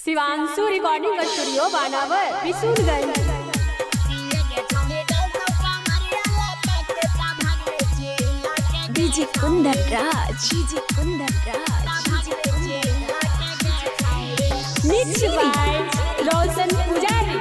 Shivanshu recording studio बानावर Bishunganj. DJ Kundan Raj, mix by Roshan Pujari.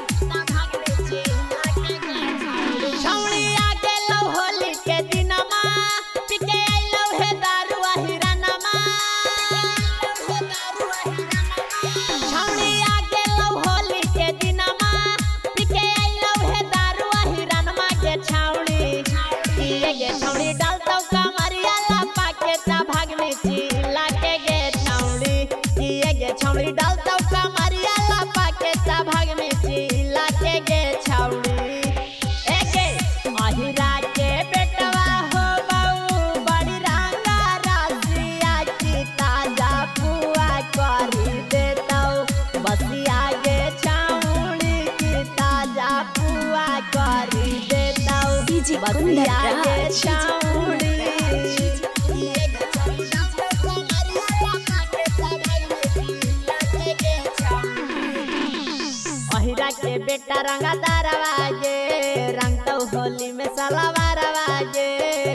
छौड़ी डालता कमरिया लपा के ता भाग में चिल्ला के गे छौड़ी एके अहिरा के बेटवा हो बहू बड़ी रंगा रसिया की ताजा पुआ करी देतौ बसिया गे छौड़ी की ताजा पुआ करी देतौ डीजे बसिया गे छौड़ी अहिरा के बेटा रंगा दारवाजे रंग तो होली में सलवार वाजे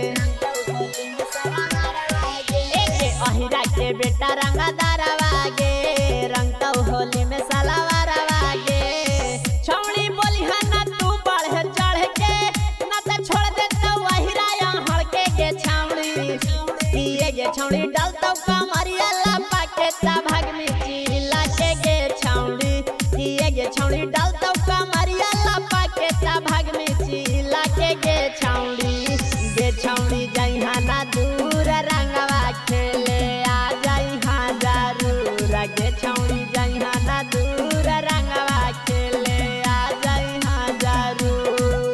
अहिरा के बेटा रंगा दारवाजे रंग तो होली में सलवार वाजे छौड़ी बोली है ना तू बढ़ चढ़ के ना तो छोड़ दे तो अहिरा यहाँ के गे छौड़ी ये गे छौड़ी डालता कमरिया लपा के ता भाग में चिल्ला के गे छौड़ी गे छौड़ी डालता कमरिया लपा के ता भाग में चिल्ला के गे छौड़ी जइहा ना दूर रंगवा खेले आ जइहा जरूर गे छौड़ी जइहा ना दूर रंगवा खेले आ जइहा जरूर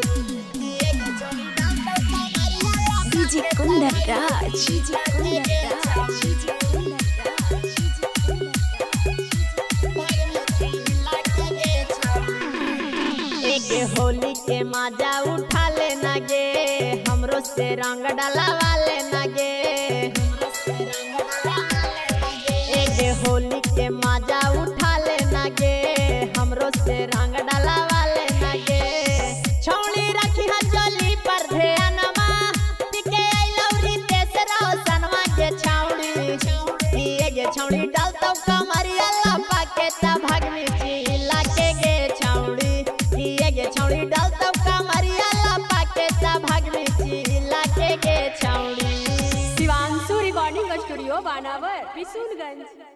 डीजे कुंदन राज, होली के मजा उठा लेना गे हमरो से रंग डाला वाले न गे होली के मजा उठा लेना गे हमरो से रंग डाला वाले न गे छौड़ी रखी हजली पर ध्यानमा टिके आइलौरी तेसरा सनवा के छौड़ी ये गे छौड़ी डालता कमरिया लपा के ता भाग में चिल्ला के गे छौड़ी गे छौड़ी डालता कमरिया लपा के ता भाग में चिल्ला के गे छौड़ी। शिवांशु रिकॉर्डिंग स्टूडियो बानावर बिशुनगंज।